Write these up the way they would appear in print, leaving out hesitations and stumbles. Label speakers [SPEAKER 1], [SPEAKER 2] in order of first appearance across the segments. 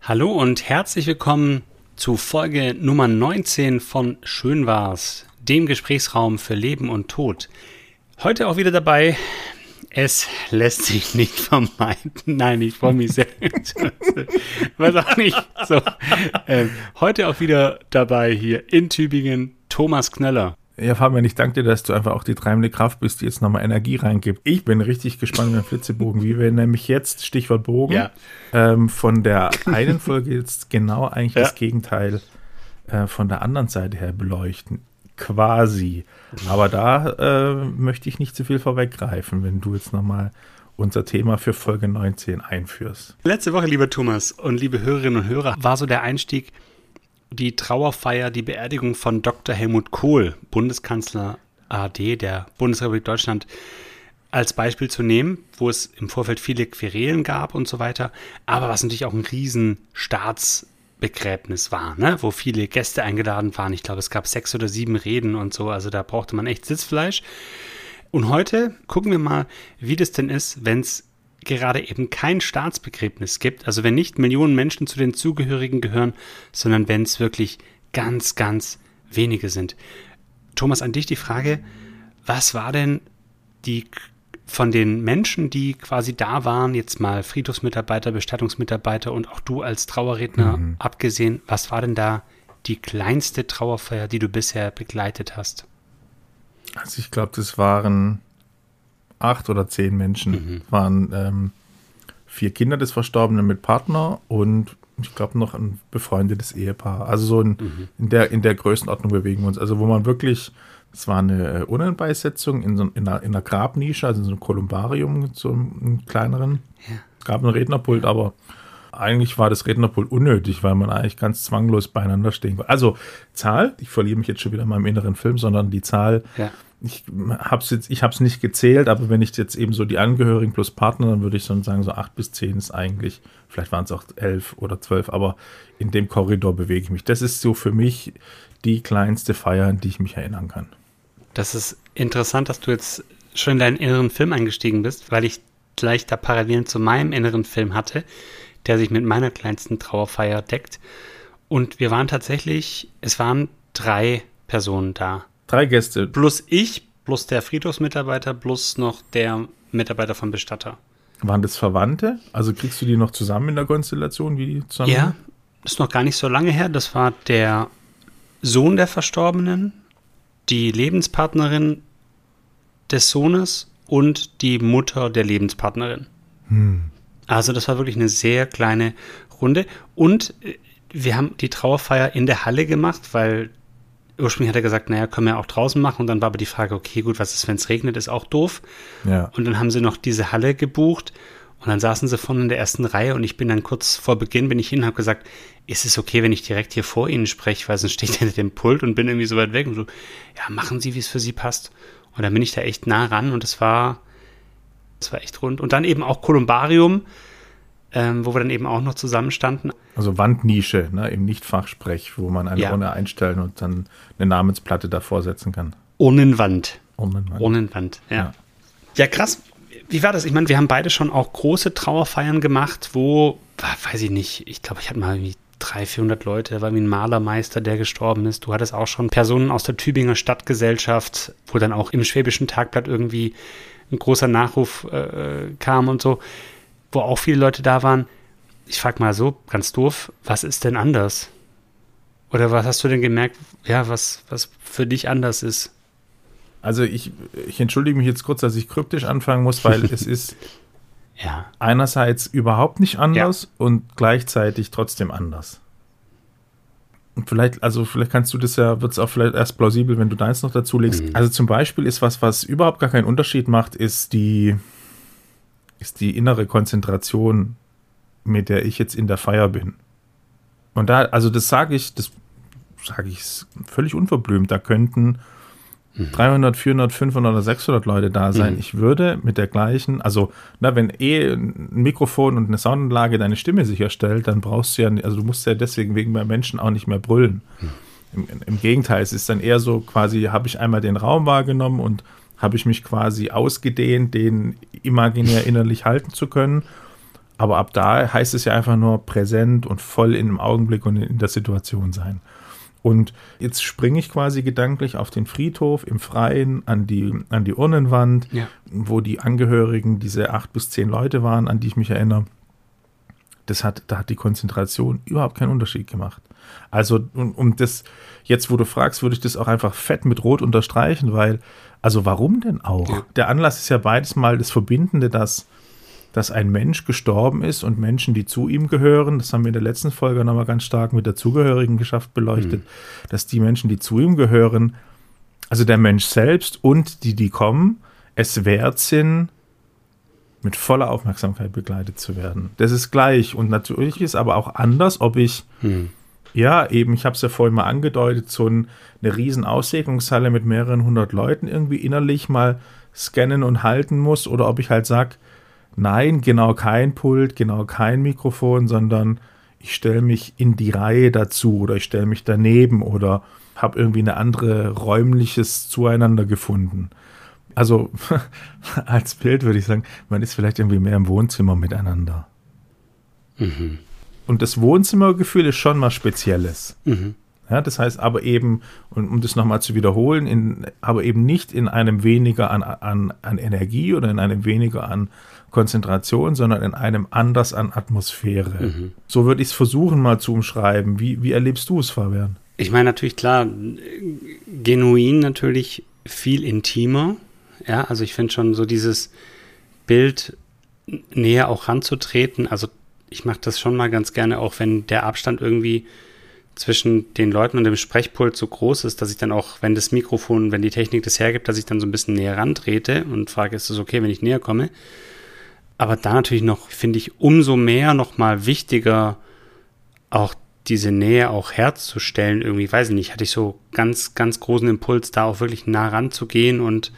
[SPEAKER 1] Hallo und herzlich willkommen zu Folge Nummer 19 von Schön war's, dem Gesprächsraum für Leben und Tod. Heute auch wieder dabei, es lässt sich nicht vermeiden. Nein, ich freue mich sehr. Weiß auch nicht. So. Heute auch wieder dabei hier in Tübingen, Thomas Knöller.
[SPEAKER 2] Ja, Fabian, ich danke dir, dass du einfach auch die treibende Kraft bist, die jetzt nochmal Energie reingibt. Ich bin richtig gespannt beim Flitzebogen, wie wir nämlich jetzt, Stichwort Bogen, von der einen Folge jetzt genau eigentlich das Gegenteil von der anderen Seite her beleuchten. Quasi. Aber da möchte ich nicht zu viel vorweggreifen, wenn du jetzt nochmal unser Thema für Folge 19 einführst.
[SPEAKER 1] Letzte Woche, lieber Thomas und liebe Hörerinnen und Hörer, war so der Einstieg, die Trauerfeier, die Beerdigung von Dr. Helmut Kohl, Bundeskanzler AD der Bundesrepublik Deutschland, als Beispiel zu nehmen, wo es im Vorfeld viele Querelen gab und so weiter, aber was natürlich auch ein riesen Staatsbegräbnis war, ne? Wo viele Gäste eingeladen waren. Ich glaube, es gab 6 oder 7 Reden und so, also da brauchte man echt Sitzfleisch. Und heute gucken wir mal, wie das denn ist, wenn es gerade eben kein Staatsbegräbnis gibt, also wenn nicht Millionen Menschen zu den Zugehörigen gehören, sondern wenn es wirklich ganz, ganz wenige sind. Thomas, an dich die Frage, was war denn die von den Menschen, die quasi da waren, jetzt mal Friedhofsmitarbeiter, Bestattungsmitarbeiter und auch du als Trauerredner abgesehen, was war denn da die kleinste Trauerfeier, die du bisher begleitet hast?
[SPEAKER 2] Also ich glaube, das waren 8 oder 10 Menschen, waren 4 Kinder des Verstorbenen mit Partner und ich glaube noch ein befreundetes Ehepaar. Also so in der Größenordnung bewegen wir uns. Also wo man wirklich, es war eine Urnenbeisetzung in einer Grabnische, also in so einem Kolumbarium, so einem kleineren. Ja. Es gab ein Rednerpult, aber eigentlich war das Rednerpult unnötig, weil man eigentlich ganz zwanglos beieinander stehen konnte. Also Zahl, ich verliere mich jetzt schon wieder in meinem inneren Film, sondern die Zahl, ich hab's nicht gezählt, aber wenn ich jetzt eben so die Angehörigen plus Partner, dann würde ich so sagen, so 8 bis 10 ist eigentlich, vielleicht waren es auch 11 oder 12, aber in dem Korridor bewege ich mich. Das ist so für mich die kleinste Feier, an die ich mich erinnern kann.
[SPEAKER 1] Das ist interessant, dass du jetzt schon in deinen inneren Film eingestiegen bist, weil ich gleich da Parallelen zu meinem inneren Film hatte, der sich mit meiner kleinsten Trauerfeier deckt. Und wir waren tatsächlich, es waren 3 Personen da.
[SPEAKER 2] 3 Gäste.
[SPEAKER 1] Plus ich, plus der Friedhofsmitarbeiter, plus noch der Mitarbeiter vom Bestatter.
[SPEAKER 2] Waren das Verwandte? Also kriegst du die noch zusammen in der Konstellation? Wie die zusammen?
[SPEAKER 1] Ja, das ist noch gar nicht so lange her. Das war der Sohn der Verstorbenen, die Lebenspartnerin des Sohnes und die Mutter der Lebenspartnerin. Also das war wirklich eine sehr kleine Runde. Und wir haben die Trauerfeier in der Halle gemacht, weil ursprünglich hat er gesagt, naja, können wir auch draußen machen. Und dann war aber die Frage, okay, gut, was ist, wenn es regnet, ist auch doof. Ja. Und dann haben sie noch diese Halle gebucht. Und dann saßen sie vorne in der ersten Reihe. Und ich bin dann kurz vor Beginn, bin ich hin und habe gesagt, ist es okay, wenn ich direkt hier vor Ihnen spreche? Weil sonst stehe ich hinter dem Pult und bin irgendwie so weit weg. Und so, ja, machen Sie, wie es für Sie passt. Und dann bin ich da echt nah ran. Und das war echt rund. Und dann eben auch Kolumbarium, wo wir dann eben auch noch zusammenstanden.
[SPEAKER 2] Also Wandnische, ne? Eben nicht Fachsprech, wo man eine Urne einstellen und dann eine Namensplatte davor setzen kann.
[SPEAKER 1] Urnenwand,
[SPEAKER 2] ja.
[SPEAKER 1] Ja, krass. Wie war das? Ich meine, wir haben beide schon auch große Trauerfeiern gemacht, wo, weiß ich nicht, ich glaube, ich hatte mal irgendwie 300-400 Leute, da war wie ein Malermeister, der gestorben ist. Du hattest auch schon Personen aus der Tübinger Stadtgesellschaft, wo dann auch im Schwäbischen Tagblatt irgendwie ein großer Nachruf kam und so, wo auch viele Leute da waren. Ich frage mal so, ganz doof, was ist denn anders? Oder was hast du denn gemerkt, ja, was für dich anders ist?
[SPEAKER 2] Also ich entschuldige mich jetzt kurz, dass ich kryptisch anfangen muss, weil es ist einerseits überhaupt nicht anders und gleichzeitig trotzdem anders. Und vielleicht kannst du das wird es auch vielleicht erst plausibel, wenn du deins noch dazu legst. Also zum Beispiel ist was überhaupt gar keinen Unterschied macht, ist die innere Konzentration, mit der ich jetzt in der Feier bin. Und da, also das sage ich völlig unverblümt, da könnten 300, 400, 500 oder 600 Leute da sein. Ich würde mit der gleichen, also wenn ein Mikrofon und eine Soundanlage deine Stimme sicherstellt, dann brauchst du du musst ja deswegen wegen bei Menschen auch nicht mehr brüllen. Im Gegenteil, es ist dann eher so quasi, habe ich einmal den Raum wahrgenommen und habe ich mich quasi ausgedehnt, den imaginär innerlich halten zu können. Aber ab da heißt es ja einfach nur präsent und voll in dem Augenblick und in der Situation sein. Und jetzt springe ich quasi gedanklich auf den Friedhof im Freien an die Urnenwand, wo die Angehörigen, diese 8 bis 10 Leute waren, an die ich mich erinnere. Da hat die Konzentration überhaupt keinen Unterschied gemacht. Also um das, jetzt wo du fragst, würde ich das auch einfach fett mit Rot unterstreichen, weil, also warum denn auch? Ja. Der Anlass ist ja beides mal das Verbindende, dass ein Mensch gestorben ist und Menschen, die zu ihm gehören, das haben wir in der letzten Folge nochmal ganz stark mit der Zugehörigenschaft beleuchtet, dass die Menschen, die zu ihm gehören, also der Mensch selbst und die kommen, es wert sind, mit voller Aufmerksamkeit begleitet zu werden. Das ist gleich. Und natürlich ist aber auch anders, ob ich, ich habe es ja vorhin mal angedeutet, so eine riesen Aussegnungshalle mit mehreren 100 Leuten irgendwie innerlich mal scannen und halten muss oder ob ich halt sage, nein, genau kein Pult, genau kein Mikrofon, sondern ich stelle mich in die Reihe dazu oder ich stelle mich daneben oder habe irgendwie eine andere räumliches Zueinander gefunden. Also als Bild würde ich sagen, man ist vielleicht irgendwie mehr im Wohnzimmer miteinander. Und das Wohnzimmergefühl ist schon mal Spezielles. Ja, das heißt aber eben, um das nochmal zu wiederholen, aber eben nicht in einem weniger an Energie oder in einem weniger an Konzentration, sondern in einem anders an Atmosphäre. So würde ich es versuchen mal zu umschreiben. Wie erlebst du es, Fabian?
[SPEAKER 1] Ich meine natürlich, klar, genuin natürlich viel intimer. Ja, also ich finde schon so dieses Bild näher auch ranzutreten. Also ich mache das schon mal ganz gerne, auch wenn der Abstand irgendwie zwischen den Leuten und dem Sprechpult so groß ist, dass ich dann auch, wenn das Mikrofon, wenn die Technik das hergibt, dass ich dann so ein bisschen näher rantrete und frage, ist es okay, wenn ich näher komme? Aber da natürlich noch, finde ich, umso mehr nochmal wichtiger, auch diese Nähe auch herzustellen. Irgendwie, weiß ich nicht, hatte ich so ganz, ganz großen Impuls, da auch wirklich nah ranzugehen und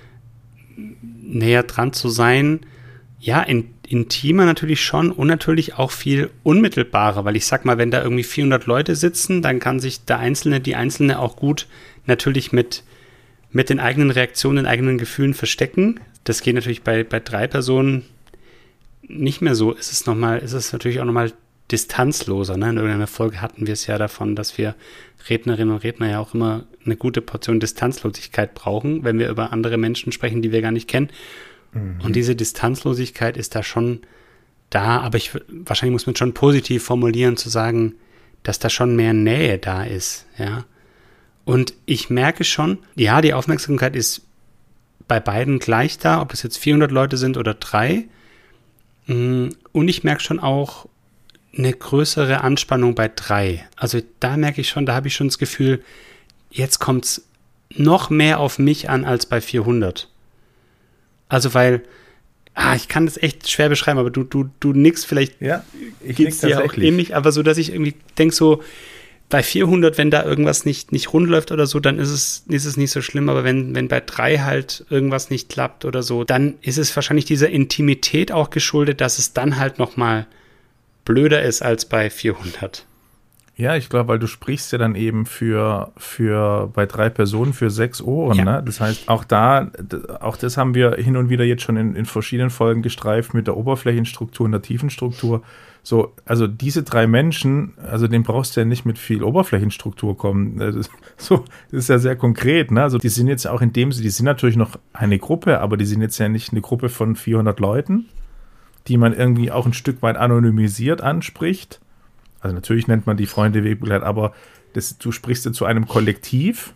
[SPEAKER 1] näher dran zu sein. Ja, intimer natürlich schon und natürlich auch viel unmittelbarer, weil ich sag mal, wenn da irgendwie 400 Leute sitzen, dann kann sich die Einzelne auch gut natürlich mit den eigenen Reaktionen, den eigenen Gefühlen verstecken. Das geht natürlich bei 3 Personen nicht mehr so. Ist es natürlich auch nochmal distanzloser. Ne? In irgendeiner Folge hatten wir es ja davon, dass wir Rednerinnen und Redner ja auch immer eine gute Portion Distanzlosigkeit brauchen, wenn wir über andere Menschen sprechen, die wir gar nicht kennen. Und diese Distanzlosigkeit ist da schon da, aber wahrscheinlich muss man schon positiv formulieren, zu sagen, dass da schon mehr Nähe da ist, ja. Und ich merke schon, ja, die Aufmerksamkeit ist bei beiden gleich da, ob es jetzt 400 Leute sind oder 3. Und ich merke schon auch eine größere Anspannung bei 3. Also da merke ich schon, da habe ich schon das Gefühl, jetzt kommt es noch mehr auf mich an als bei 400. Also weil, ich kann das echt schwer beschreiben, aber du nickst vielleicht,
[SPEAKER 2] ja, ich
[SPEAKER 1] geht es dir auch ähnlich, aber so, dass ich irgendwie denke so, bei 400, wenn da irgendwas nicht rund läuft oder so, dann ist es nicht so schlimm, aber wenn bei 3 halt irgendwas nicht klappt oder so, dann ist es wahrscheinlich dieser Intimität auch geschuldet, dass es dann halt nochmal blöder ist als bei 400.
[SPEAKER 2] Ja, ich glaube, weil du sprichst ja dann eben für bei 3 Personen für 6 Ohren. Ja. Ne? Das heißt, auch das haben wir hin und wieder jetzt schon in verschiedenen Folgen gestreift mit der Oberflächenstruktur und der Tiefenstruktur. So, also diese 3 Menschen, also denen brauchst du ja nicht mit viel Oberflächenstruktur kommen. Das ist ja sehr konkret. Ne? Also die sind jetzt auch die sind natürlich noch eine Gruppe, aber die sind jetzt ja nicht eine Gruppe von 400 Leuten, die man irgendwie auch ein Stück weit anonymisiert anspricht. Also natürlich nennt man die Freunde Wegbegleiter, aber du sprichst ja zu einem Kollektiv.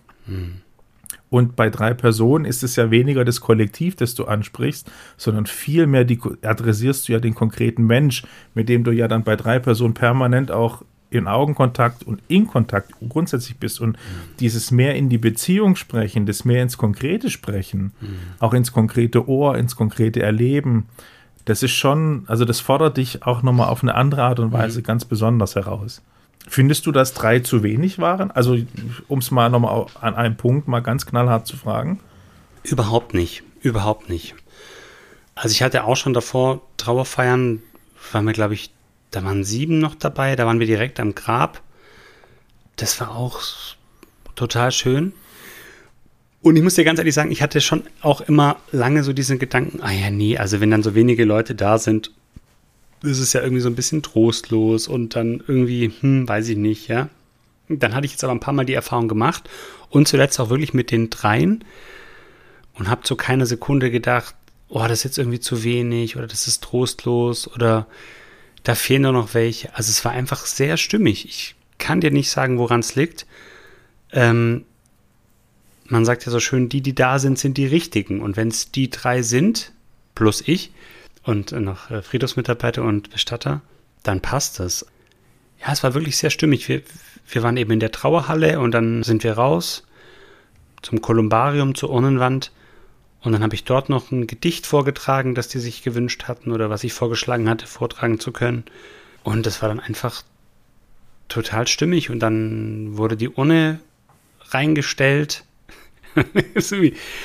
[SPEAKER 2] Und bei 3 Personen ist es ja weniger das Kollektiv, das du ansprichst, sondern vielmehr adressierst du ja den konkreten Mensch, mit dem du ja dann bei 3 Personen permanent auch in Augenkontakt und in Kontakt grundsätzlich bist. Und dieses mehr in die Beziehung sprechen, das mehr ins Konkrete sprechen, auch ins konkrete Ohr, ins konkrete Erleben, das ist schon, also das fordert dich auch nochmal auf eine andere Art und Weise ganz besonders heraus. Findest du, dass 3 zu wenig waren? Also, um es mal nochmal an einem Punkt mal ganz knallhart zu fragen.
[SPEAKER 1] Überhaupt nicht. Also ich hatte auch schon davor Trauerfeiern, waren wir, glaube ich, da waren 7 noch dabei, da waren wir direkt am Grab. Das war auch total schön. Und ich muss dir ganz ehrlich sagen, ich hatte schon auch immer lange so diesen Gedanken, also wenn dann so wenige Leute da sind, das ist ja irgendwie so ein bisschen trostlos und dann irgendwie, weiß ich nicht, ja. Dann hatte ich jetzt aber ein paar Mal die Erfahrung gemacht und zuletzt auch wirklich mit den dreien und habe zu keiner Sekunde gedacht, oh, das ist jetzt irgendwie zu wenig oder das ist trostlos oder da fehlen doch noch welche. Also es war einfach sehr stimmig. Ich kann dir nicht sagen, woran es liegt. Man sagt ja so schön, die da sind, sind die Richtigen. Und wenn es die drei sind, plus ich und noch Friedhofsmitarbeiter und Bestatter, dann passt das. Ja, es war wirklich sehr stimmig. Wir waren eben in der Trauerhalle und dann sind wir raus zum Kolumbarium, zur Urnenwand. Und dann habe ich dort noch ein Gedicht vorgetragen, das die sich gewünscht hatten oder was ich vorgeschlagen hatte, vortragen zu können. Und das war dann einfach total stimmig. Und dann wurde die Urne reingestellt. Also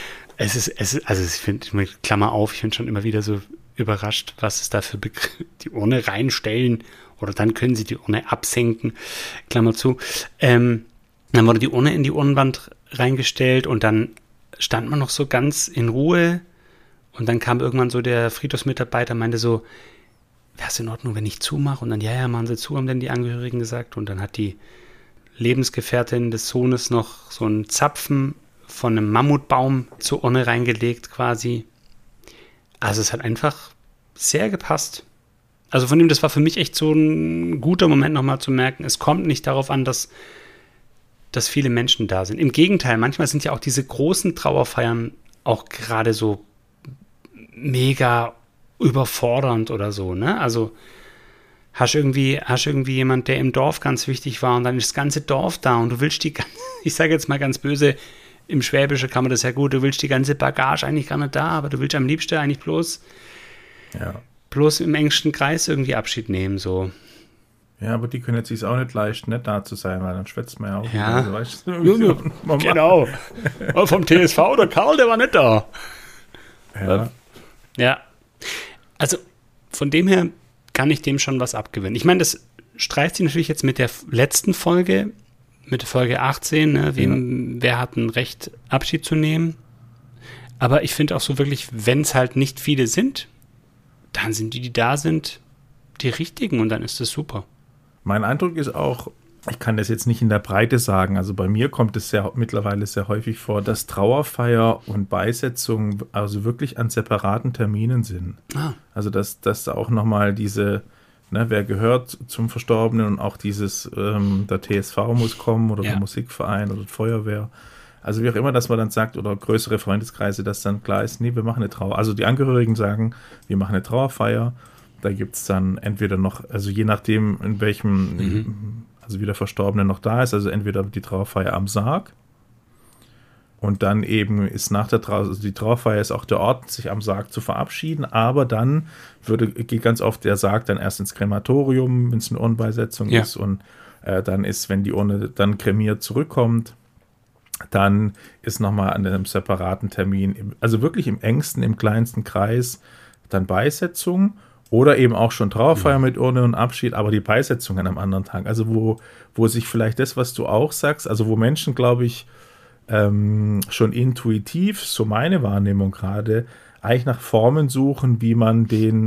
[SPEAKER 1] ich finde, Klammer auf, ich bin schon immer wieder so überrascht, was es da für Begriffe, die Urne reinstellen oder dann können sie die Urne absenken, Klammer zu. Dann wurde die Urne in die Urnenwand reingestellt und dann stand man noch so ganz in Ruhe und dann kam irgendwann so der Friedhofsmitarbeiter, meinte so, wäre es in Ordnung, wenn ich zumache? Und dann, ja, machen Sie zu, haben dann die Angehörigen gesagt. Und dann hat die Lebensgefährtin des Sohnes noch so einen Zapfen von einem Mammutbaum zur Urne reingelegt quasi. Also es hat einfach sehr gepasst. Also von dem, das war für mich echt so ein guter Moment nochmal zu merken, es kommt nicht darauf an, dass viele Menschen da sind. Im Gegenteil, manchmal sind ja auch diese großen Trauerfeiern auch gerade so mega überfordernd oder so, ne? Also hast irgendwie jemand, der im Dorf ganz wichtig war und dann ist das ganze Dorf da und du willst ich sage jetzt mal ganz böse, im Schwäbischen kann man das ja gut, du willst die ganze Bagage eigentlich gar nicht da, aber du willst am liebsten eigentlich bloß im engsten Kreis irgendwie Abschied nehmen, so.
[SPEAKER 2] Ja, aber die können jetzt sich auch nicht leisten, nicht da zu sein, weil dann schwätzt man ja auch.
[SPEAKER 1] Ja,
[SPEAKER 2] also, weißt du,
[SPEAKER 1] genau. Aber vom TSV, der Karl, der war nicht da. Ja. Also von dem her kann ich dem schon was abgewinnen. Ich meine, das streicht sich natürlich jetzt mit der letzten Folge, mit der Folge 18, ne? Wer hat ein Recht, Abschied zu nehmen? Aber ich finde auch so wirklich, wenn es halt nicht viele sind, dann sind die da sind, die richtigen und dann ist das super.
[SPEAKER 2] Mein Eindruck ist auch, ich kann das jetzt nicht in der Breite sagen, also bei mir kommt es mittlerweile sehr häufig vor, dass Trauerfeier und Beisetzung also wirklich an separaten Terminen sind. Also dass da auch nochmal diese, ne, wer gehört zum Verstorbenen und auch dieses, der TSV muss kommen oder der Musikverein oder die Feuerwehr. Also wie auch immer, dass man dann sagt, oder größere Freundeskreise, dass dann klar ist, nee, wir machen eine Trauer. Also die Angehörigen sagen, wir machen eine Trauerfeier. Da gibt es dann entweder noch, also je nachdem, in welchem, also wie der Verstorbene noch da ist, also entweder die Trauerfeier am Sarg und dann eben ist nach der Trauer, also die Trauerfeier ist auch der Ort, sich am Sarg zu verabschieden, aber dann geht ganz oft der Sarg dann erst ins Krematorium, wenn es eine Urnenbeisetzung ist und dann ist, wenn die Urne dann kremiert zurückkommt, dann ist nochmal an einem separaten Termin, also wirklich im engsten, im kleinsten Kreis, dann Beisetzung. Oder eben auch schon Trauerfeier mit Urne und Abschied, aber die Beisetzung an einem anderen Tag. Also wo sich vielleicht das, was du auch sagst, also wo Menschen, glaube ich, schon intuitiv, so meine Wahrnehmung gerade, eigentlich nach Formen suchen, wie man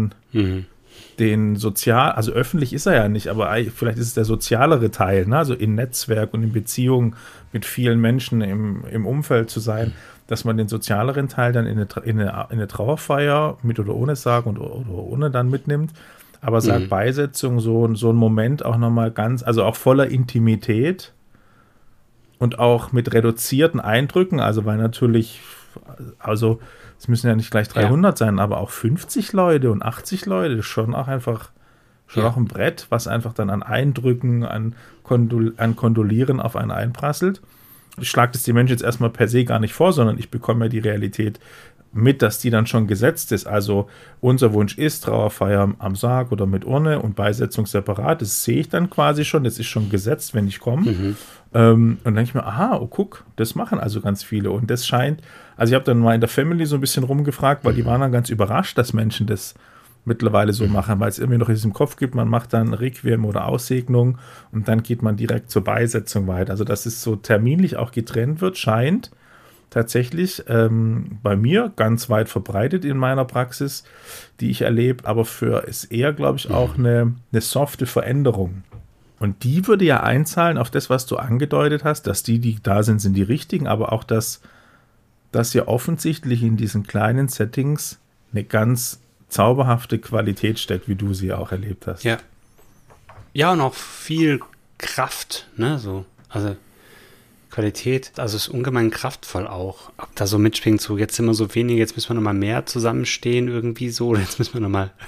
[SPEAKER 2] den sozial, also öffentlich ist er ja nicht, aber vielleicht ist es der sozialere Teil, ne? Also in Netzwerk und in Beziehung mit vielen Menschen im Umfeld zu sein, dass man den sozialeren Teil dann in eine Trauerfeier mit oder ohne Sarg oder ohne dann mitnimmt. Aber Sargbeisetzung, so ein Moment auch nochmal ganz, also auch voller Intimität und auch mit reduzierten Eindrücken, also weil natürlich, also es müssen ja nicht gleich 300 sein, aber auch 50 Leute und 80 Leute, das ist schon auch einfach, auch ein Brett, was einfach dann an Eindrücken, an Kondolieren auf einen einprasselt. Ich schlage das die Menschen jetzt erstmal per se gar nicht vor, sondern ich bekomme ja die Realität mit, dass die dann schon gesetzt ist. Also unser Wunsch ist Trauerfeier am Sarg oder mit Urne und Beisetzung separat. Das sehe ich dann quasi schon. Das ist schon gesetzt, wenn ich komme. Und dann denke ich mir, guck, das machen also ganz viele. Und das scheint, also ich habe dann mal in der Family so ein bisschen rumgefragt, weil die waren dann ganz überrascht, dass Menschen das mittlerweile so machen, weil es irgendwie noch in diesem Kopf gibt, man macht dann Requiem oder Aussegnung und dann geht man direkt zur Beisetzung weiter. Also dass es so terminlich auch getrennt wird, scheint tatsächlich bei mir ganz weit verbreitet in meiner Praxis, die ich erlebe, aber ist eher, glaube ich, auch eine softe Veränderung. Und die würde ja einzahlen auf das, was du angedeutet hast, dass die da sind, sind die richtigen, aber auch, dass ja offensichtlich in diesen kleinen Settings eine ganz zauberhafte Qualität steckt, wie du sie auch erlebt hast.
[SPEAKER 1] Ja. Ja, und auch viel Kraft, ne, so. Also Qualität, also ist ungemein kraftvoll auch. Ob da so mitschwingt, so jetzt sind wir so wenige, jetzt müssen wir nochmal mehr zusammenstehen irgendwie so, oder jetzt müssen wir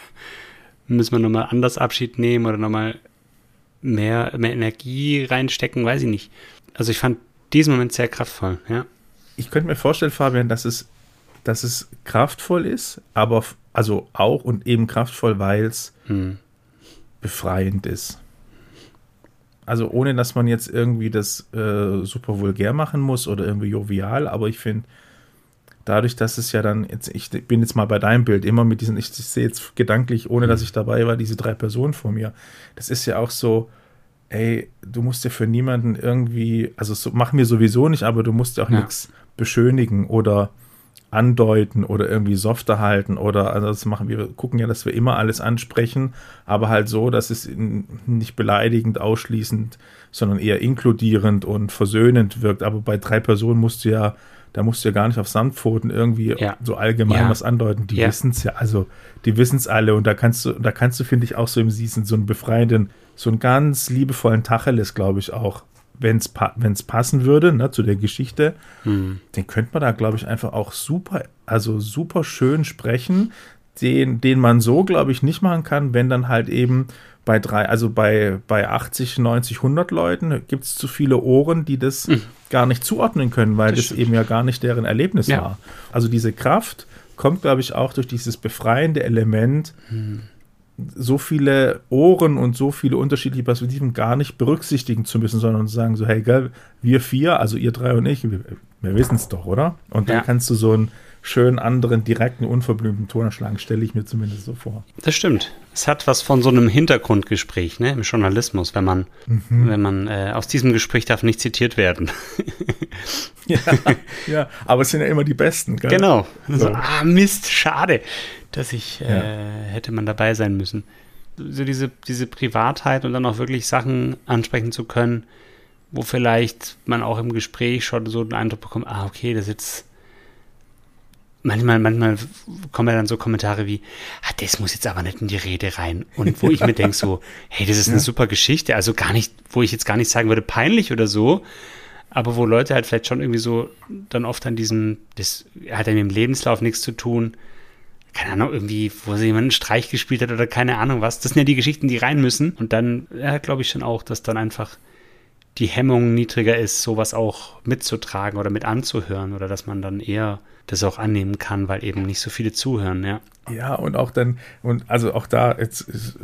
[SPEAKER 1] nochmal anders Abschied nehmen oder nochmal mehr Energie reinstecken, weiß ich nicht. Also ich fand diesen Moment sehr kraftvoll, ja.
[SPEAKER 2] Ich könnte mir vorstellen, Fabian, dass es kraftvoll ist, aber also auch und eben kraftvoll, weil es befreiend ist. Also ohne, dass man jetzt irgendwie das super vulgär machen muss oder irgendwie jovial, aber ich finde, dadurch, dass es ja dann, ich bin jetzt mal bei deinem Bild, immer mit diesen, ich sehe jetzt gedanklich, ohne dass ich dabei war, diese 3 Personen vor mir, das ist ja auch so, ey, du musst ja für niemanden irgendwie, also so, machen wir sowieso nicht, aber du musst ja auch nichts beschönigen oder andeuten oder irgendwie softer halten oder, also das machen wir gucken ja, dass wir immer alles ansprechen, aber halt so, dass es nicht beleidigend, ausschließend, sondern eher inkludierend und versöhnend wirkt, aber bei 3 Personen musst du ja gar nicht auf Samtpfoten irgendwie so allgemein was andeuten, die wissen es ja, also die wissen es alle und da kannst du, finde ich, auch so im Season so einen befreienden, so einen ganz liebevollen Tacheles, glaube ich auch, wenn es passen würde, ne, zu der Geschichte, den könnte man da, glaube ich, einfach auch super schön sprechen, den man so, glaube ich, nicht machen kann, wenn dann halt eben bei 80, 90, 100 Leuten gibt es zu viele Ohren, die das gar nicht zuordnen können, weil das eben ja gar nicht deren Erlebnis war. Also diese Kraft kommt, glaube ich, auch durch dieses befreiende Element, so viele Ohren und so viele unterschiedliche Perspektiven gar nicht berücksichtigen zu müssen, sondern zu sagen so, hey, geil, wir 4, also ihr 3 und ich, wir wissen es doch, oder? Und dann kannst du so einen schönen, anderen, direkten, unverblümten Ton erschlagen, stelle ich mir zumindest so vor.
[SPEAKER 1] Das stimmt. Es hat was von so einem Hintergrundgespräch, ne, im Journalismus, wenn man aus diesem Gespräch darf nicht zitiert werden.
[SPEAKER 2] ja, aber es sind ja immer die Besten, gell?
[SPEAKER 1] Genau. So, Mist, schade, dass hätte man dabei sein müssen. So diese Privatheit und dann auch wirklich Sachen ansprechen zu können, wo vielleicht man auch im Gespräch schon so den Eindruck bekommt, okay, das ist jetzt manchmal kommen ja dann so Kommentare wie, das muss jetzt aber nicht in die Rede rein. Und wo ich mir denke so, hey, das ist eine super Geschichte, also gar nicht, wo ich jetzt gar nicht sagen würde, peinlich oder so, aber wo Leute halt vielleicht schon irgendwie so dann oft an das hat in dem Lebenslauf nichts zu tun, keine Ahnung, irgendwie, wo sie jemand einen Streich gespielt hat oder keine Ahnung was. Das sind ja die Geschichten, die rein müssen. Und dann, glaube ich schon auch, dass dann einfach die Hemmung niedriger ist, sowas auch mitzutragen oder mit anzuhören oder dass man dann eher das auch annehmen kann, weil eben nicht so viele zuhören, ja.
[SPEAKER 2] Ja, und auch dann, und also auch da, jetzt ist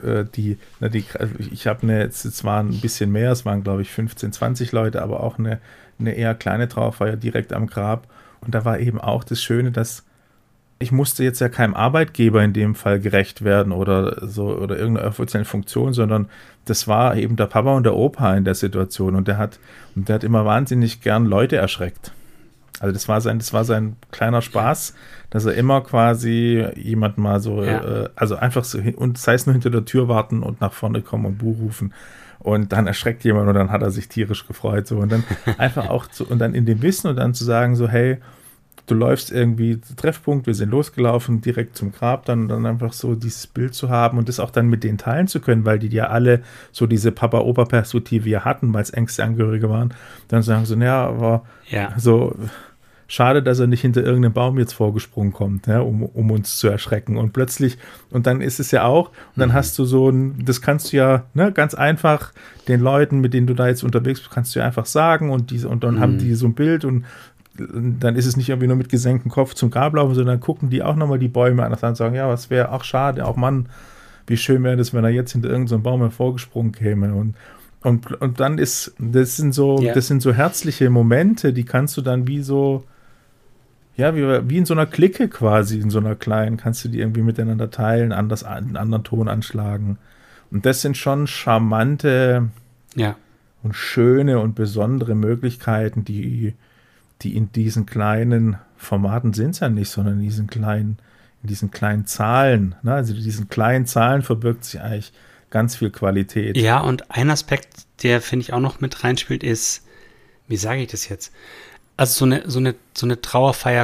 [SPEAKER 2] ich habe es waren ein bisschen mehr, es waren, glaube ich, 15, 20 Leute, aber auch eine eher kleine Trauerfeier direkt am Grab. Und da war eben auch das Schöne, dass ich musste jetzt ja keinem Arbeitgeber in dem Fall gerecht werden oder so oder irgendeiner offiziellen Funktion, sondern das war eben der Papa und der Opa in der Situation und der hat immer wahnsinnig gern Leute erschreckt. Also das war sein kleiner Spaß, dass er immer quasi jemanden mal so, also einfach so, und sei es nur hinter der Tür warten und nach vorne kommen und Buh rufen. Und dann erschreckt jemand und dann hat er sich tierisch gefreut. So. Und dann einfach auch und dann in dem Wissen und dann zu sagen so, hey, du läufst irgendwie Treffpunkt, wir sind losgelaufen, direkt zum Grab, dann einfach so dieses Bild zu haben und das auch dann mit denen teilen zu können, weil die ja alle so diese Papa-Opa-Perspektive ja hatten, weil es engste Angehörige waren. Dann sagen so, aber so schade, dass er nicht hinter irgendeinem Baum jetzt vorgesprungen kommt, ja, um uns zu erschrecken. Und plötzlich, und dann ist es ja auch, und dann hast du das kannst du ja ganz einfach den Leuten, mit denen du da jetzt unterwegs bist, kannst du ja einfach sagen und dann haben die so ein Bild und dann ist es nicht irgendwie nur mit gesenktem Kopf zum Grab laufen, sondern dann gucken die auch nochmal die Bäume an und sagen, ja, was wäre auch schade, auch Mann, wie schön wäre das, wenn er jetzt hinter irgendeinem Baum hervorgesprungen käme. Und dann das sind so herzliche Momente, die kannst du dann wie so, ja, wie in so einer Clique quasi, in so einer kleinen, kannst du die irgendwie miteinander teilen, einen anderen Ton anschlagen. Und das sind schon charmante und schöne und besondere Möglichkeiten, die die in diesen kleinen Formaten sind es ja nicht, sondern in diesen kleinen Zahlen. Ne? Also in diesen kleinen Zahlen verbirgt sich eigentlich ganz viel Qualität.
[SPEAKER 1] Ja, und ein Aspekt, der, finde ich, auch noch mit reinspielt, ist, wie sage ich das jetzt? Also so eine Trauerfeier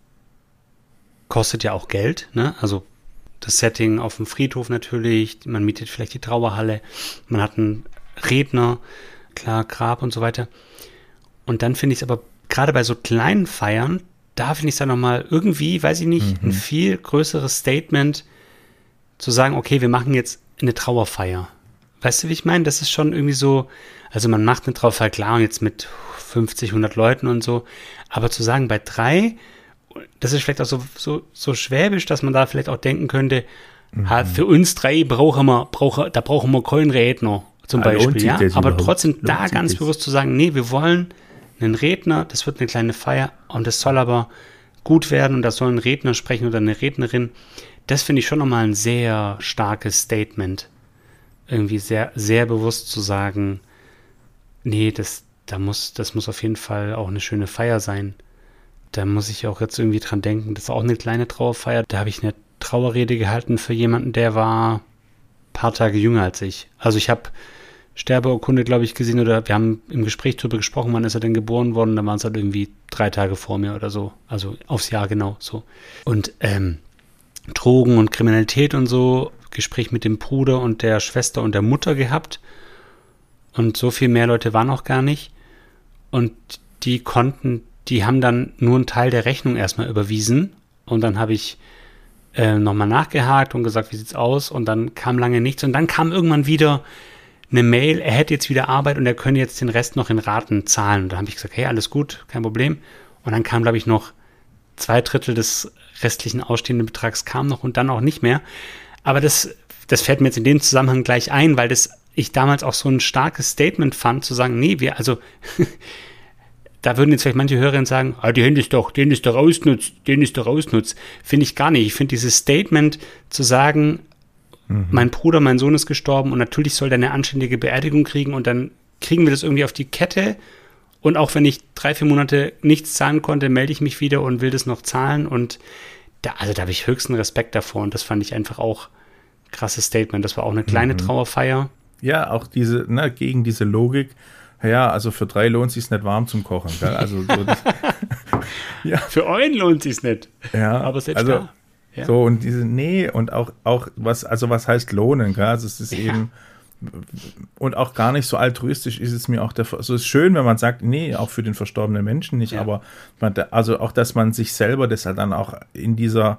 [SPEAKER 1] kostet ja auch Geld, ne? Also das Setting auf dem Friedhof natürlich, man mietet vielleicht die Trauerhalle, man hat einen Redner, klar, Grab und so weiter. Und dann finde ich es aber gerade bei so kleinen Feiern, da finde ich es dann nochmal irgendwie, weiß ich nicht, ein viel größeres Statement zu sagen, okay, wir machen jetzt eine Trauerfeier. Weißt du, wie ich meine? Das ist schon irgendwie so, also man macht eine Trauerfeier, klar, und jetzt mit 50, 100 Leuten und so, aber zu sagen, bei 3, das ist vielleicht auch so schwäbisch, dass man da vielleicht auch denken könnte, für uns 3 brauchen wir keinen Redner zum Beispiel, ja, aber trotzdem da ganz bewusst zu sagen, nee, wir wollen einen Redner, das wird eine kleine Feier und das soll aber gut werden und da soll ein Redner sprechen oder eine Rednerin, das finde ich schon nochmal ein sehr starkes Statement, irgendwie sehr, sehr bewusst zu sagen, nee, das muss auf jeden Fall auch eine schöne Feier sein. Da muss ich auch jetzt irgendwie dran denken, das ist auch eine kleine Trauerfeier. Da habe ich eine Trauerrede gehalten für jemanden, der war ein paar Tage jünger als ich. Also ich habe Sterbeurkunde, glaube ich, gesehen oder wir haben im Gespräch darüber gesprochen, wann ist er denn geboren worden. Da waren es halt irgendwie 3 Tage vor mir oder so. Also aufs Jahr genau so. Und Drogen und Kriminalität und so, Gespräch mit dem Bruder und der Schwester und der Mutter gehabt. Und so viel mehr Leute waren auch gar nicht. Und die haben dann nur einen Teil der Rechnung erstmal überwiesen. Und dann habe ich nochmal nachgehakt und gesagt, wie sieht's aus? Und dann kam lange nichts. Und dann kam irgendwann wieder eine Mail, er hätte jetzt wieder Arbeit und er könne jetzt den Rest noch in Raten zahlen. Und da habe ich gesagt, hey, alles gut, kein Problem. Und dann kam, glaube ich, noch 2/3 des restlichen ausstehenden Betrags kam noch und dann auch nicht mehr. Aber das fällt mir jetzt in dem Zusammenhang gleich ein, weil ich damals auch so ein starkes Statement fand, zu sagen, nee, da würden jetzt vielleicht manche Hörerinnen sagen, den ist doch ausnutzt. Finde ich gar nicht. Ich finde dieses Statement zu sagen, mein Bruder, mein Sohn ist gestorben und natürlich soll der eine anständige Beerdigung kriegen und dann kriegen wir das irgendwie auf die Kette und auch wenn ich 3-4 Monate nichts zahlen konnte, melde ich mich wieder und will das noch zahlen und da habe ich höchsten Respekt davor und das fand ich einfach auch ein krasses Statement. Das war auch eine kleine Trauerfeier.
[SPEAKER 2] Ja, auch gegen diese Logik, ja, also für 3 lohnt es sich nicht warm zum Kochen. Gell? Also
[SPEAKER 1] ja. Für einen lohnt es sich nicht.
[SPEAKER 2] Ja,
[SPEAKER 1] aber selbst da. Ja.
[SPEAKER 2] So, und und auch was heißt lohnen, gell? Also es ist eben, und auch gar nicht so altruistisch ist es mir auch also es ist schön, wenn man sagt, nee, auch für den verstorbenen Menschen nicht, aber also auch, dass man sich selber das halt dann auch in dieser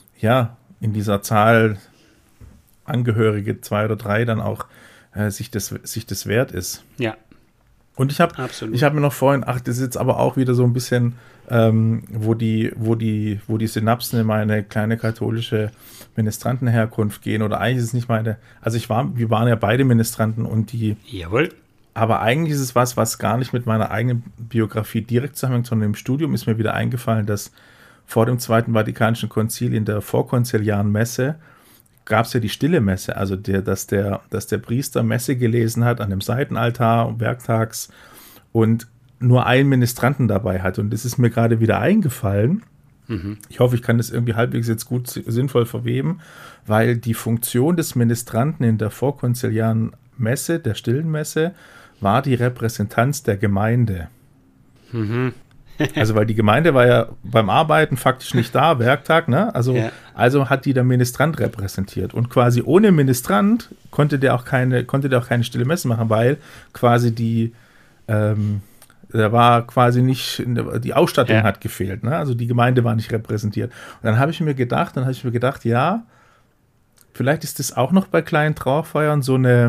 [SPEAKER 2] Zahl Angehörige 2 oder 3 dann auch sich das wert ist.
[SPEAKER 1] Ja.
[SPEAKER 2] Und ich habe mir noch vorhin, das ist jetzt aber auch wieder so ein bisschen, wo die Synapsen in meine kleine katholische Ministrantenherkunft gehen, oder eigentlich ist es nicht meine, also wir waren ja beide Ministranten und
[SPEAKER 1] Jawohl.
[SPEAKER 2] Aber eigentlich ist es was gar nicht mit meiner eigenen Biografie direkt zusammenhängt, sondern im Studium ist mir wieder eingefallen, dass vor dem Zweiten Vatikanischen Konzil in der vorkonziliaren Messe gab es ja die stille Messe, also dass der Priester Messe gelesen hat an dem Seitenaltar werktags und nur einen Ministranten dabei hat. Und das ist mir gerade wieder eingefallen. Ich hoffe, ich kann das irgendwie halbwegs jetzt gut sinnvoll verweben, weil die Funktion des Ministranten in der vorkonziliaren Messe, der stillen Messe, war die Repräsentanz der Gemeinde. Also weil die Gemeinde war ja beim Arbeiten faktisch nicht da, Werktag, ne? Also hat die der Ministrant repräsentiert. Und quasi ohne Ministrant konnte der auch keine stille Messe machen, weil quasi da war quasi nicht, die Ausstattung hat gefehlt, ne? Also die Gemeinde war nicht repräsentiert. Und dann habe ich mir gedacht, ja, vielleicht ist das auch noch bei kleinen Trauerfeiern so eine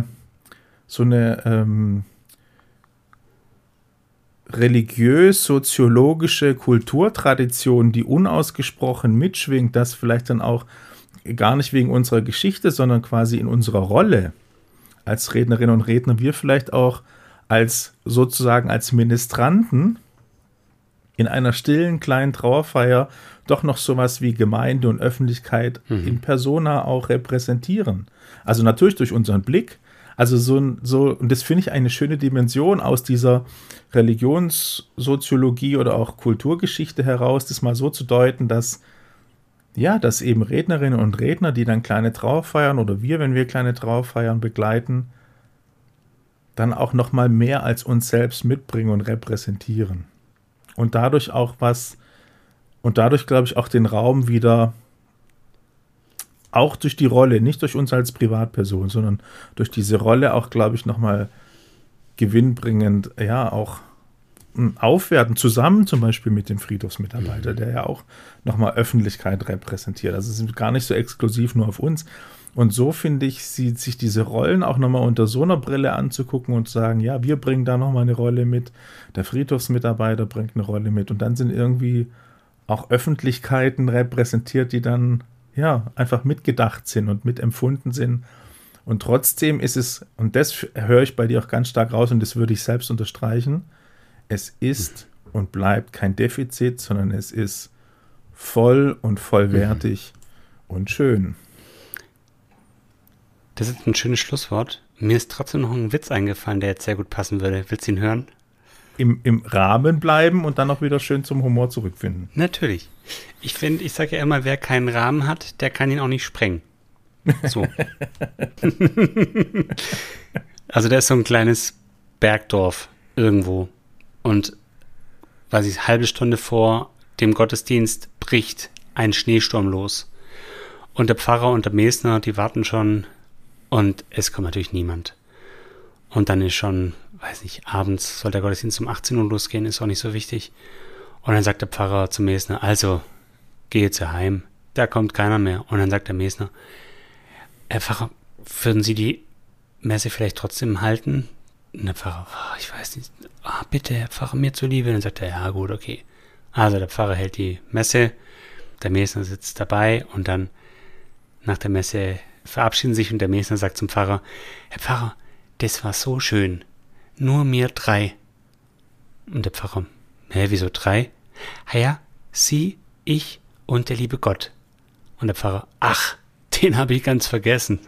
[SPEAKER 2] religiös-soziologische Kulturtradition, die unausgesprochen mitschwingt, das vielleicht dann auch gar nicht wegen unserer Geschichte, sondern quasi in unserer Rolle als Rednerinnen und Redner, wir vielleicht auch als Ministranten in einer stillen kleinen Trauerfeier doch noch sowas wie Gemeinde und Öffentlichkeit in persona auch repräsentieren. Also natürlich durch unseren Blick, Also und das finde ich eine schöne Dimension aus dieser Religionssoziologie oder auch Kulturgeschichte heraus, das mal so zu deuten, dass eben Rednerinnen und Redner, die dann kleine Trauerfeiern oder wir, wenn wir kleine Trauerfeiern begleiten, dann auch noch mal mehr als uns selbst mitbringen und repräsentieren. Und dadurch glaube ich, auch den Raum wieder, auch durch die Rolle, nicht durch uns als Privatperson, sondern durch diese Rolle auch, glaube ich, noch mal gewinnbringend, auch aufwerten, zusammen zum Beispiel mit dem Friedhofsmitarbeiter, der ja auch nochmal Öffentlichkeit repräsentiert. Also es ist gar nicht so exklusiv nur auf uns. Und so, finde ich, sich diese Rollen auch nochmal unter so einer Brille anzugucken und zu sagen, ja, wir bringen da nochmal eine Rolle mit, der Friedhofsmitarbeiter bringt eine Rolle mit und dann sind irgendwie auch Öffentlichkeiten repräsentiert, die dann einfach mitgedacht sind und mitempfunden sind. Und trotzdem ist es, und das höre ich bei dir auch ganz stark raus und das würde ich selbst unterstreichen, es ist und bleibt kein Defizit, sondern es ist voll und vollwertig und schön.
[SPEAKER 1] Das ist ein schönes Schlusswort. Mir ist trotzdem noch ein Witz eingefallen, der jetzt sehr gut passen würde. Willst du ihn hören?
[SPEAKER 2] Im Rahmen bleiben und dann auch wieder schön zum Humor zurückfinden.
[SPEAKER 1] Natürlich. Ich sage ja immer, wer keinen Rahmen hat, der kann ihn auch nicht sprengen. So. Also da ist so ein kleines Bergdorf irgendwo. Und, weiß ich, halbe Stunde vor dem Gottesdienst bricht ein Schneesturm los. Und der Pfarrer und der Mesner, die warten schon und es kommt natürlich niemand. Und dann ist schon, weiß nicht, abends soll der Gottesdienst um 18 Uhr losgehen, ist auch nicht so wichtig. Und dann sagt der Pfarrer zum Mesner, also, geh jetzt heim, da kommt keiner mehr. Und dann sagt der Mesner, Herr Pfarrer, würden Sie die Messe vielleicht trotzdem halten? Und der Pfarrer, ich weiß nicht, bitte, Herr Pfarrer, mir zuliebe. Und dann sagt er, ja gut, okay. Also der Pfarrer hält die Messe, der Mesner sitzt dabei und dann nach der Messe verabschieden sich und der Mesner sagt zum Pfarrer, Herr Pfarrer, das war so schön, nur mir 3. Und der Pfarrer, wieso 3? Ja, Sie, ich und der liebe Gott. Und der Pfarrer, ach, den habe ich ganz vergessen.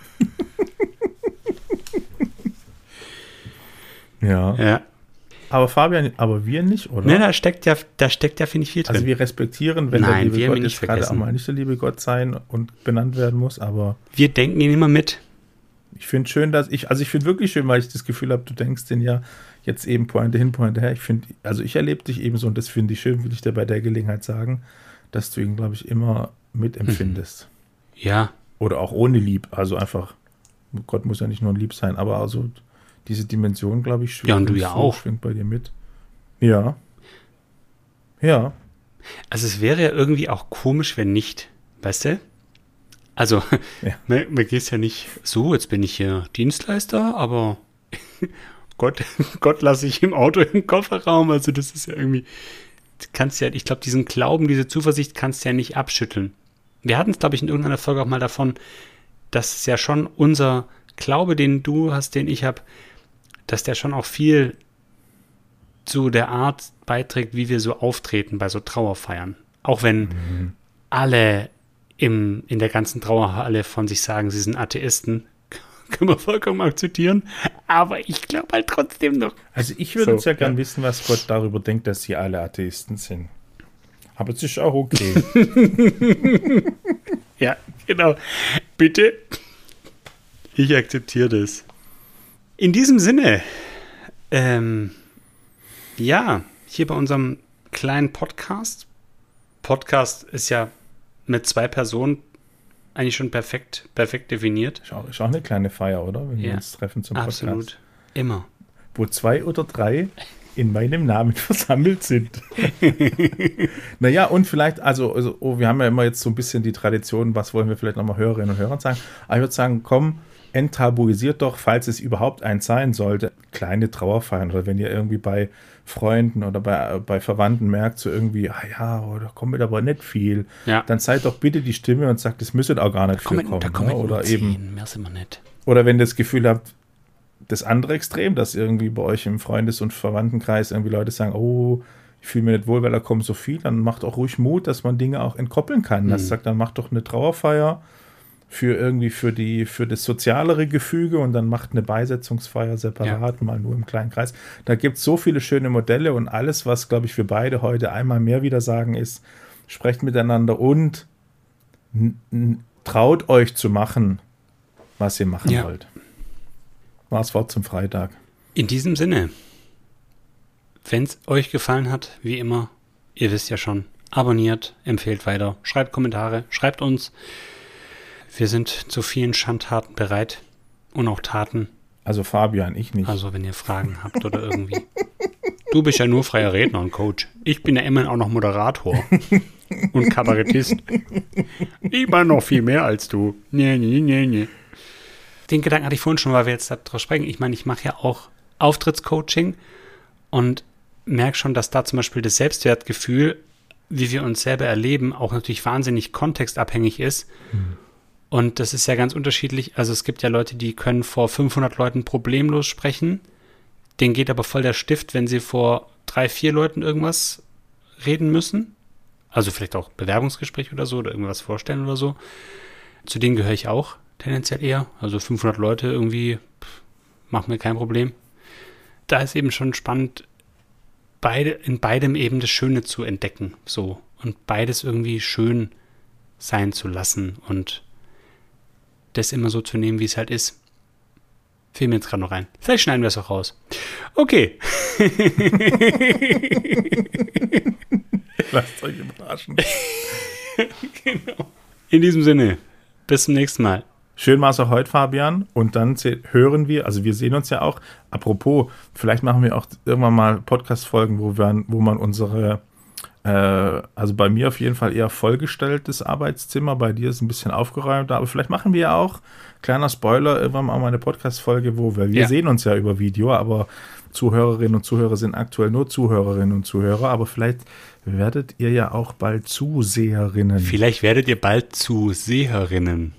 [SPEAKER 2] Ja. Aber Fabian, wir nicht, oder?
[SPEAKER 1] Ne, da steckt ja, finde ich, viel drin.
[SPEAKER 2] Also wir respektieren, wenn der liebe Gott jetzt gerade auch mal nicht der liebe Gott sein und benannt werden muss, aber
[SPEAKER 1] wir denken ihn immer mit.
[SPEAKER 2] Ich finde schön, ich finde wirklich schön, weil ich das Gefühl habe, du denkst den ja jetzt eben Pointe hin, Pointe her. Ich erlebe dich eben so und das finde ich schön, will ich dir bei der Gelegenheit sagen, dass du ihn, glaube ich, immer mitempfindest.
[SPEAKER 1] Ja.
[SPEAKER 2] Oder auch ohne Lieb, also einfach, Gott muss ja nicht nur lieb sein, aber also diese Dimension, glaube ich,
[SPEAKER 1] schwingt, und du ja auch.
[SPEAKER 2] Schwingt bei dir mit. Ja. Ja.
[SPEAKER 1] Also es wäre ja irgendwie auch komisch, wenn nicht, weißt du? Also, man geht es ja nicht so, jetzt bin ich hier Dienstleister, aber Gott lasse ich im Auto im Kofferraum, also das ist ja irgendwie, ich glaube, diesen Glauben, diese Zuversicht kannst du ja nicht abschütteln. Wir hatten es, glaube ich, in irgendeiner Folge auch mal davon, dass es ja schon unser Glaube, den du hast, den ich habe, dass der schon auch viel zu der Art beiträgt, wie wir so auftreten bei so Trauerfeiern. Auch wenn alle in der ganzen Trauerhalle von sich sagen, sie sind Atheisten, können wir vollkommen akzeptieren, aber ich glaube halt trotzdem noch.
[SPEAKER 2] Also ich würde jetzt gern wissen, was Gott darüber denkt, dass sie alle Atheisten sind. Aber es ist auch okay.
[SPEAKER 1] Ja, genau. Bitte. Ich akzeptiere das. In diesem Sinne, hier bei unserem kleinen Podcast. Podcast ist ja mit 2 Personen eigentlich schon perfekt definiert.
[SPEAKER 2] Ist auch eine kleine Feier, oder? Wenn wir uns treffen zum Podcast.
[SPEAKER 1] Absolut. Immer.
[SPEAKER 2] Wo 2 oder 3 in meinem Namen versammelt sind. Naja, und vielleicht, wir haben ja immer jetzt so ein bisschen die Tradition, was wollen wir vielleicht nochmal Hörerinnen und Hörern sagen. Aber ich würde sagen, komm, enttabuisiert doch, falls es überhaupt eins sein sollte, kleine Trauerfeiern oder wenn ihr irgendwie bei Freunden oder bei Verwandten merkt, so irgendwie, da kommt aber nicht viel, dann seid doch bitte die Stimme und sagt, es müsste auch gar nicht viel kommen. Oder eben,
[SPEAKER 1] mehr sind wir nicht.
[SPEAKER 2] Oder wenn ihr das Gefühl habt, das andere Extrem, dass irgendwie bei euch im Freundes- und Verwandtenkreis irgendwie Leute sagen, oh, ich fühle mich nicht wohl, weil da kommt so viel, dann macht auch ruhig Mut, dass man Dinge auch entkoppeln kann. Das sagt, dann macht doch eine Trauerfeier für das sozialere Gefüge und dann macht eine Beisetzungsfeier separat, mal nur im kleinen Kreis. Da gibt es so viele schöne Modelle und alles, was, glaube ich, wir beide heute einmal mehr wieder sagen, ist, sprecht miteinander und traut euch zu machen, was ihr machen wollt. War das Wort zum Freitag.
[SPEAKER 1] In diesem Sinne, wenn es euch gefallen hat, wie immer, ihr wisst ja schon, abonniert, empfehlt weiter, schreibt Kommentare, schreibt uns. Wir sind zu vielen Schandtaten bereit und auch Taten.
[SPEAKER 2] Also Fabian, ich nicht.
[SPEAKER 1] Also wenn ihr Fragen habt oder irgendwie. Du bist ja nur freier Redner und Coach. Ich bin ja immerhin auch noch Moderator und Kabarettist. Ich mache noch viel mehr als du. Nee. Den Gedanken hatte ich vorhin schon, weil wir jetzt darüber sprechen. Ich meine, ich mache ja auch Auftrittscoaching und merke schon, dass da zum Beispiel das Selbstwertgefühl, wie wir uns selber erleben, auch natürlich wahnsinnig kontextabhängig ist. Und das ist ja ganz unterschiedlich. Also es gibt ja Leute, die können vor 500 Leuten problemlos sprechen. Denen geht aber voll der Stift, wenn sie vor 3, 4 Leuten irgendwas reden müssen. Also vielleicht auch Bewerbungsgespräch oder so oder irgendwas vorstellen oder so. Zu denen gehöre ich auch tendenziell eher. Also 500 Leute irgendwie macht mir kein Problem. Da ist eben schon spannend, in beidem eben das Schöne zu entdecken. So. Und beides irgendwie schön sein zu lassen und das immer so zu nehmen, wie es halt ist. Fiel mir jetzt gerade noch rein. Vielleicht schneiden wir es auch raus. Okay.
[SPEAKER 2] Lasst euch überraschen.
[SPEAKER 1] Genau. In diesem Sinne, bis zum nächsten Mal.
[SPEAKER 2] Schön war es auch heute, Fabian. Und dann hören wir, also wir sehen uns ja auch. Apropos, vielleicht machen wir auch irgendwann mal Podcast-Folgen, wo man unsere, also bei mir auf jeden Fall eher vollgestelltes Arbeitszimmer, bei dir ist ein bisschen aufgeräumt, aber vielleicht machen wir ja auch, kleiner Spoiler, irgendwann mal eine Podcast-Folge, wo wir sehen uns ja über Video, aber Zuhörerinnen und Zuhörer sind aktuell nur Zuhörerinnen und Zuhörer, aber vielleicht werdet ihr ja auch bald Zuseherinnen.
[SPEAKER 1] Vielleicht werdet ihr bald Zuseherinnen.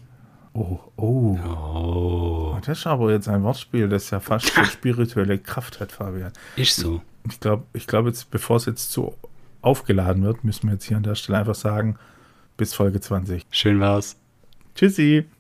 [SPEAKER 2] Oh. Das ist aber jetzt ein Wortspiel, das ja fast eine spirituelle Kraft hat, Fabian.
[SPEAKER 1] Ist so.
[SPEAKER 2] Ich glaube jetzt, bevor es jetzt zu aufgeladen wird, müssen wir jetzt hier an der Stelle einfach sagen, bis Folge 20.
[SPEAKER 1] Schön war's.
[SPEAKER 2] Tschüssi.